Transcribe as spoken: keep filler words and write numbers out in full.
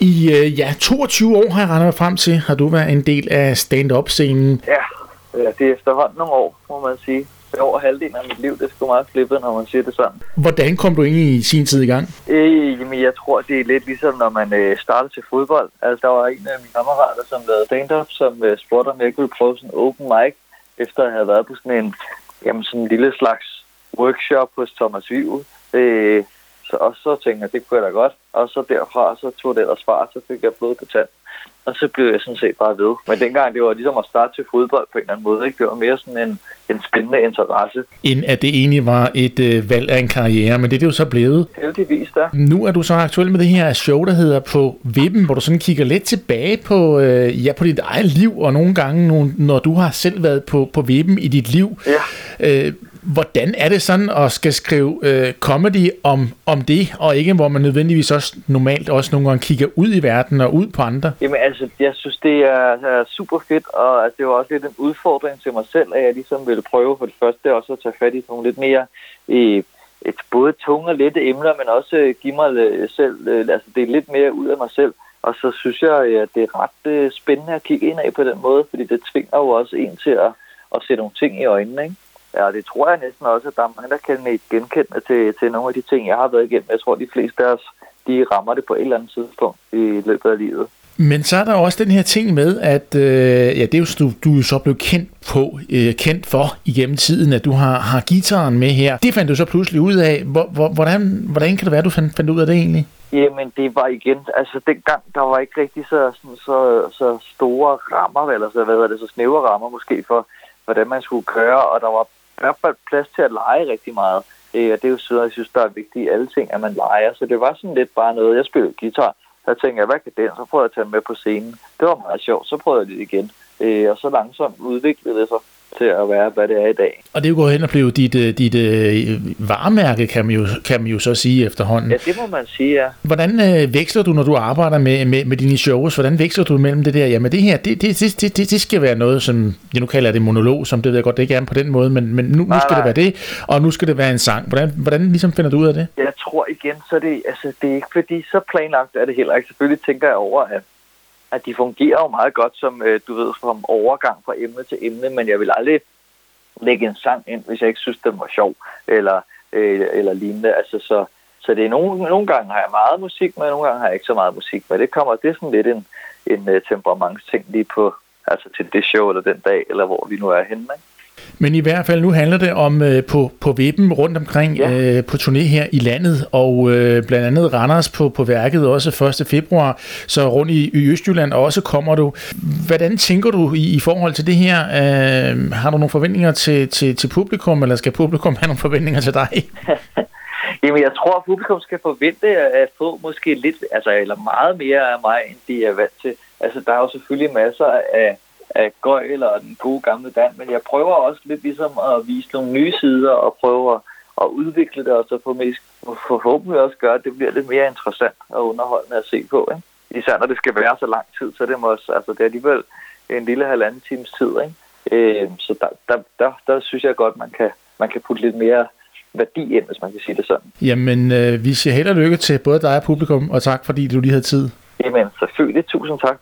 I øh, ja, toogtyve år har jeg regnet mig frem til, har du været en del af stand-up-scenen. Ja, det er efterhånden nogle år, må man sige. Det er over halvdelen af mit liv, det er sgu meget flippet, når man siger det sådan. Hvordan kom du egentlig i sin tid i gang? Øh, jamen, jeg tror, det er lidt ligesom, når man øh, startede til fodbold. Altså, der var en af mine kammerater, som lavede stand-up, som øh, spurgte, om jeg ikke ville prøve sådan en open mic, efter at have været på sådan en, jamen, sådan en lille slags workshop hos Thomas Wivel. Øh, så, og så tænkte jeg, det kunne jeg da godt. Og så derfra, så tog det ellers fart, så fik jeg blod på tand. Og så blev jeg sådan set bare ved. Men dengang, det var ligesom at starte til fodbold på en eller anden måde. Ikke? Det var mere sådan en, en spændende interesse. End at det egentlig var et øh, valg af en karriere, men det er det jo så blevet. Heldigvis da. Nu er du så aktuel med det her show, der hedder På Vippen, hvor du sådan kigger lidt tilbage på, øh, ja, på dit eget liv, og nogle gange, når du har selv været på, på vippen i dit liv. Ja. Øh, Hvordan er det sådan at skal skrive øh, comedy om, om det, og ikke hvor man nødvendigvis også normalt også nogle gange kigger ud i verden og ud på andre? Jamen altså, jeg synes, det er, er super fedt, og altså, det var også lidt en udfordring til mig selv, at jeg ligesom ville prøve for det første også at tage fat i nogle lidt mere øh, et, både tunge og lette emner, men også øh, give mig øh, selv, øh, altså det er lidt mere ud af mig selv. Og så synes jeg, at det er ret øh, spændende at kigge ind af på den måde, fordi det tvinger jo også en til at, at se nogle ting i øjnene, ikke? Ja, det tror jeg næsten også, at der er mange, der kan genkende til, til nogle af de ting, jeg har været igennem. Jeg tror, de fleste af os, de rammer det på et eller andet tidspunkt i løbet af livet. Men så er der også den her ting med, at øh, ja, det er jo, du, du er så blevet kendt på, øh, kendt for igennem tiden, at du har, har guitaren med her. Det fandt du så pludselig ud af. Hvor, hvor, hvordan, hvordan kan det være, du fandt, fandt ud af det egentlig? Jamen, det var igen, altså dengang, der var ikke rigtig så, sådan, så, så store rammer, eller så, hvad hedder det, så snævre rammer måske for, hvordan man skulle køre, og der var i hvert fald plads til at lege rigtig meget. Øh, og det er jo sådan, jeg synes, der er vigtigt i alle ting, at man leger. Så det var sådan lidt bare noget, jeg spillede guitar. Så tænkte jeg, hvad kan det? Så prøvede jeg at tage med på scenen. Det var meget sjovt, så prøvede jeg det igen. Øh, og så langsomt udviklede det sig til at være, hvad det er i dag. Og det er jo gået hen og blevet dit, dit uh, varemærke, kan man, jo, kan man jo så sige efterhånden. Ja, det må man sige, ja. Hvordan uh, veksler du, når du arbejder med, med, med dine shows? Hvordan veksler du mellem det der? Jamen det her, det, det, det, det, det skal være noget, som, jeg nu kalder det monolog, som det ved jeg godt, det ikke er på den måde, men, men nu, nej, nu skal nej. det være det, og nu skal det være en sang. Hvordan, hvordan ligesom finder du ud af det? Jeg tror igen, så det, altså, det er ikke fordi, så planlagt er det heller ikke. Selvfølgelig tænker jeg over, at at de fungerer jo meget godt som, øh, du ved, som overgang fra emne til emne, men jeg vil aldrig lægge en sang ind, hvis jeg ikke synes, den var sjov, eller, øh, eller lignende. Altså, så, så det er nogle, nogle gange har jeg meget musik med, nogle gange har jeg ikke så meget musik med. Det kommer, det er sådan lidt en, en uh, temperamentsting lige på, altså til det show, eller den dag, eller hvor vi nu er henne, ikke? Men i hvert fald, nu handler det om øh, på, på vippen rundt omkring ja. øh, på turné her i landet, og øh, blandt andet Randers på, på værket også første februar, så rundt i, i Østjylland også kommer du. Hvordan tænker du i, i forhold til det her? Øh, har du nogle forventninger til, til, til publikum, eller skal publikum have nogle forventninger til dig? Jamen, jeg tror, at publikum skal forvente at få måske lidt, altså eller meget mere af mig, end de er vant til. Altså, der er jo selvfølgelig masser af af gøjl og den gode gamle Dan, men jeg prøver også lidt ligesom at vise nogle nye sider og prøve at, at udvikle det, og så for mest, forhåbentlig også gøre, at det bliver lidt mere interessant og underholdende at se på, ikke? Især når det skal være så lang tid, så det må også, altså det er alligevel en lille halvanden times tid, ikke? Øh, så der, der, der, der synes jeg godt, man kan, man kan putte lidt mere værdi ind, hvis man kan sige det sådan. Jamen, øh, vi siger held og lykke til både dig og publikum, og tak fordi du lige havde tid. Jamen, selvfølgelig. Tusind tak.